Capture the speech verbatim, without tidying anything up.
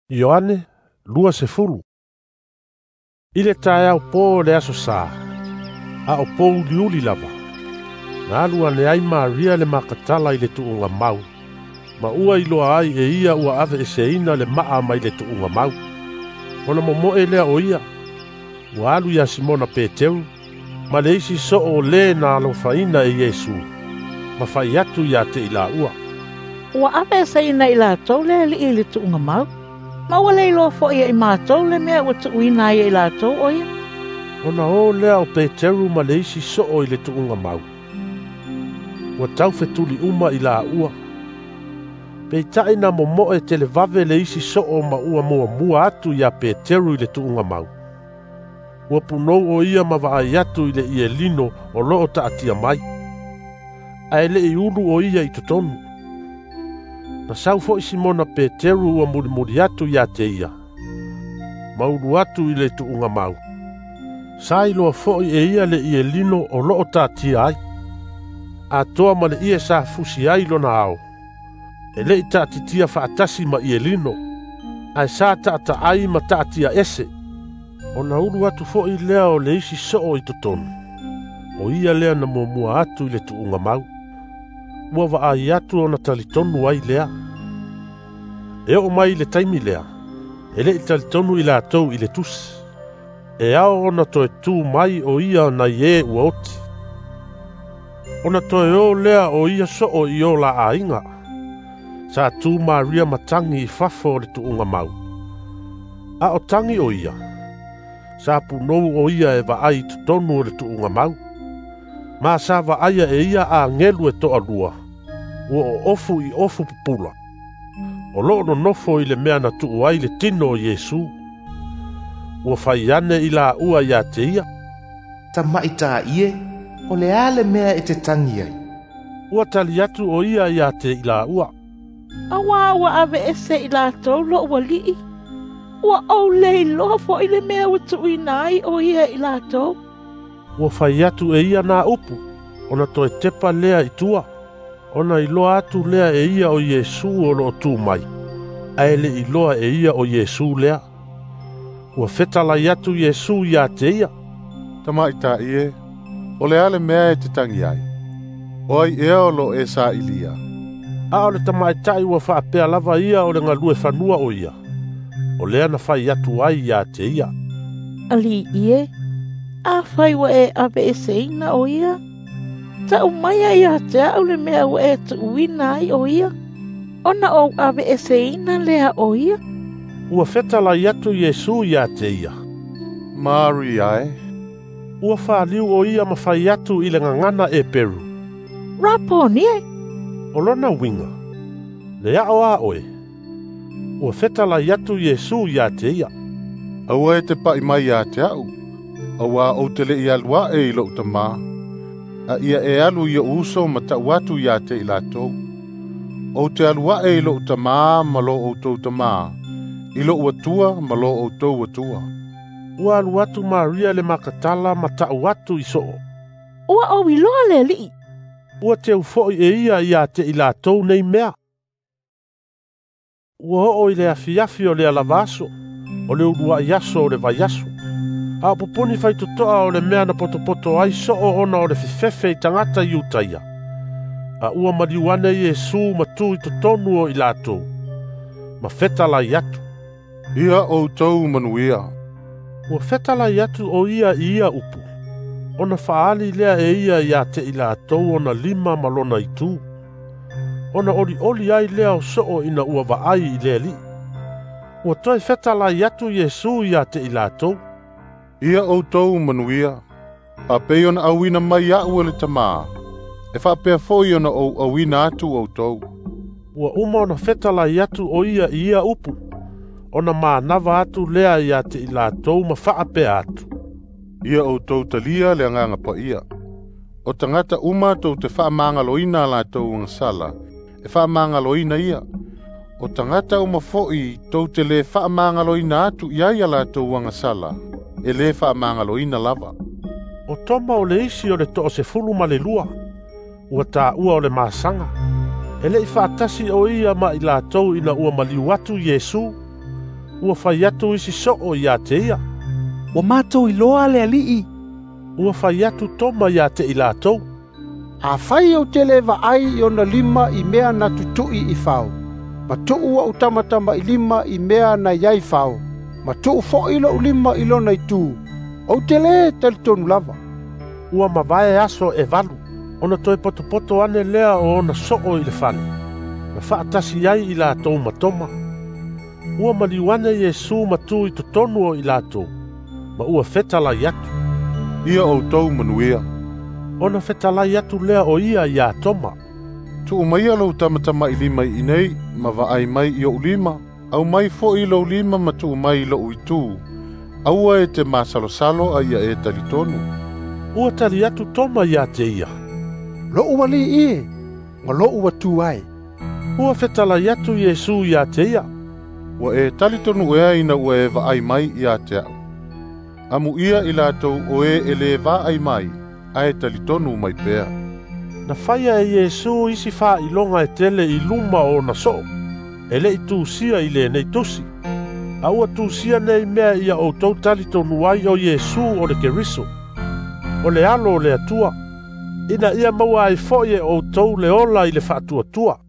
Ioane, lua se fulu. Ile tae au po le aso sa, a o po uli uli lava. Nga lua ne ai Maria le makatala i le tuunga mau. Ma ua iloa ai e ia ua ave e seina le maa mai le tuunga mau. Ona momo e lea o ia. Ua alu ia Simona Peteu, ma le isi so o le na alo faina e Yesu. Ma fai atu ia te ila ua. Ua ave e seina ila tau le li ili tuunga mau. Ma ua leilo fo ia i mātou le mea ua tu uina ia i lātou o ia. Ona o lea o Peteru ma le isi so o i le tuunga mau. Ua tau fetuli uma i la ua. Peitai na momo e tele vave le isi so o ma ua mua mua atu ia Peteru i le tuunga mau. Ua punou o ia ma vaai atu i le ia lino o loo ta atia mai. Ae le i ulu o ia i tutonu. Na sau fo i Simona Peteru ua muri muri atu ia te ia. Mauru atu i le tuunga mau. Sa iloa fo i e ia le ia lino o loo ta atia ai. A toa ma le ia sa fusi ai lona ao. E le i ta atitia faatasi ma ia lino. Ai sa ta ata ai ma ta atia ese. O na uru atu fo i lea o le isi so o i totonu. O ia lea na mua mua atu i le tuunga mau. Ua wa ai atu o na talitonu ai lea. E o mai le taimi lea. E le i talitonu i la atou i le tusi. E ao o na toe tu mai o ia na ie ua oti. O na toe o lea o ia so o i o la ainga. Sa tu Maria matangi i fafo le tuunga mau. A o tangi o ia. Sa punou o ia e wa ai tutonu o le tuunga mau. Ma sa wa aia e ia a ngelu e toa lua. Ua o ofu i ofu pupula. O loo no nofo i le mea na tuu ai le tino o Yesu. Ua fai ane i la ua ia te ia. Ta maita ie, o le ale mea e te tangi ai. Ua tali atu o ia ia te i la ua. Awa ua ave ese i lātou lo ua lii. Ua au lei lo fo i le mea ua tu inai o ia i lātou. Ua fai atu e ia na upu. Ona toe tepa lea i tua. Ona i loa atu lea e ia o Yesu o lo tu mai. Aele i loa e ia o Yesu lea. Ua fetala i atu Yesu ia te ia. Tama ita ie, o le ale mea e te tangi ai. O ai ea o lo e sa ilia. A o le tama itai ua faa pea lava ia o le ngalue fanua o ia. O lea na fai atu ai ia te ia. Ali ie, a fai wa e ave e seina o ia. Ta umaya ia te au le mea ua e tu uina ai o ia. Ona o ave e seina lea o ia. Ua fetala i atu Yesu ia te ia. Maria e. Ua faa liu o ia ma fai atu i le ngangana e Peru. Raponi e. O lona winga. Le a o a oe. Ua fetala i atu Yesu ia te ia. Aua e te pai mai a te au. Aua o te le i alua e ilo utama. A ia e alu ia uso ma ta watu ia te ilatou. O te alua e ilo utama ma lo o tau tama. Ilo uatua ma lo o tau uatua. Ua alu atu Maria le makatala ma ta watu iso. Ua o iloa le li. Ua te ufoi e ia ia te ilatou nei mea. Ua o i le afiafi o le alavaso. O le urua iaso o le vaiaso. A poponi fai tutoa o le mea na potopoto ai so o ona o le fifefe i tangata i utaia. A ua mariwane Yesu matu i totonu o i lato. Ma fetala i atu. Ia o tau manuia. Ua fetala i atu o ia i ia upu. Ona faali lea e ia ia te i lato ona lima malona i tu. Ona oli oli ai lea o so o ina ua vaai i lea li. Ua toi fetala i atu Yesu ia te i lato. Ia o tau manuia. A peiona awina mai a ua le tamaa. E wha pea foi ona o awina atu o tau. Ua uma ona fetala i atu o ia i ia upu. Ona maa nava atu lea ia te i lato ma wha pea atu. Ia o tau talia le anganga pa ia. O tangata uma tau te wha mangaloina la tau ngasala. E wha mangaloina ia. O tangata uma foi tau te le wha mangaloina atu ia la tau ngasala. E le wha mangaloina lava. O toma o le isi o le to o se fulu ma le lua. Ua ta ua o le maasanga. E le i whaatasi o ia ma i la tau ina ua maliu atu Yesu. Ua fai atu isi soo ia te ia. Ua mātou iloa le alii. Ua fai atu toma ia te ilatou. A fai au tele va ai i ona lima i mea na tutui i fao. Ma tuu au tamatama i lima i mea na iai fao. Ma tuu fo ilo u lima ilo na i tū. Au tele tali tonu lava. Ua mawae aso e valu. Ona toi poto poto ane lea o ona soo i le fani. Na whaatasi iai i latou matoma. Ua maliwane Yesu matu i totonu o i latou. Ma ua fetalai atu. Ia o tau manuia. Ona fetalai atu lea o ia ia toma. Tu umaia lau tamatama i lima i nei, ma vaai mai i o lima. Au mai fo i lau lima ma tu umai lau i tū. Aua e te masalosalo a ia e talitonu. Ua tali atu toma ia te ia. Lo uwali i, nga lo uwa tu ai. Ua fetalai atu Yesu ia te ia. Ua e talitonu ea ina ua e vaai mai ia te au. Amu ia i latou o e ele vaai mai, a e talitonu mai pea. Na faya e Yesu isi faa ilonga e tele i luma o na so. Ele i tūsia i le nei tusi. Aua tūsia nei mea ia o tau talitonu ai o Yesu o le keriso. O le alo o le atua. Ina ia maua ai foie o tau le ola i le faatua tua.